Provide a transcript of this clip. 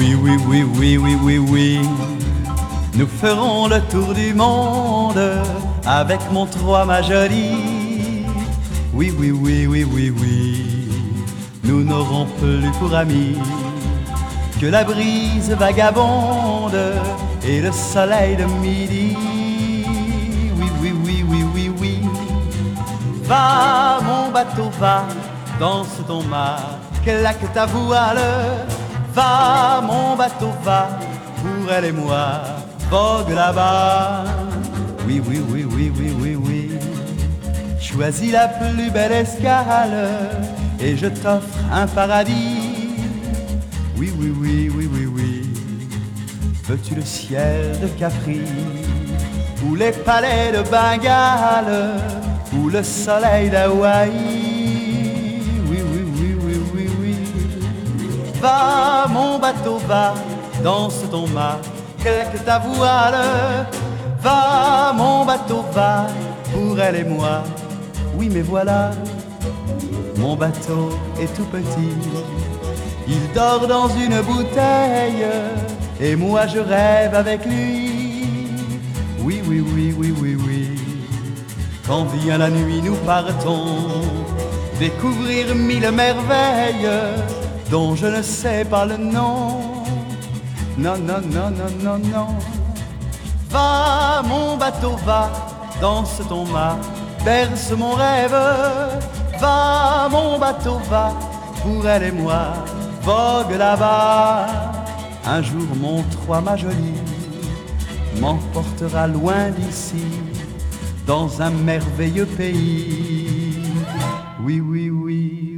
oui, oui, oui, oui, oui, oui, oui. Nous ferons le tour du monde avec mon trois ma jolie. Oui, oui, oui, oui, oui, oui. Nous n'aurons plus pour amis que la brise vagabonde et le soleil de midi. Oui, oui, oui, oui, oui, oui. Va, mon bateau, va, danse ton mât, claque ta voile. Va, mon bateau, va, pour elle et moi, vogue là-bas. Oui, oui, oui, oui, oui, oui, oui. Choisis la plus belle escale et je t'offre un paradis. Oui, oui, oui, oui, oui, oui. Veux-tu le ciel de Capri ou les palais de Bengale ou le soleil d'Hawaï? Oui, oui, oui, oui, oui, oui. Va, mon bateau, va, danse ton mât, claque ta voile. Va, mon bateau, va, pour elle et moi. Oui, mais voilà, mon bateau est tout petit. Il dort dans une bouteille et moi je rêve avec lui. Oui, oui, oui, oui, oui, oui. Quand vient la nuit, nous partons découvrir mille merveilles dont je ne sais pas le nom. Non, non, non, non, non, non. Va, mon bateau, va, danse ton mât, berce mon rêve. Va, mon bateau, va, pour elle et moi, vogue là-bas. Un jour mon trois ma jolie m'emportera loin d'ici, dans un merveilleux pays. Oui, oui, oui.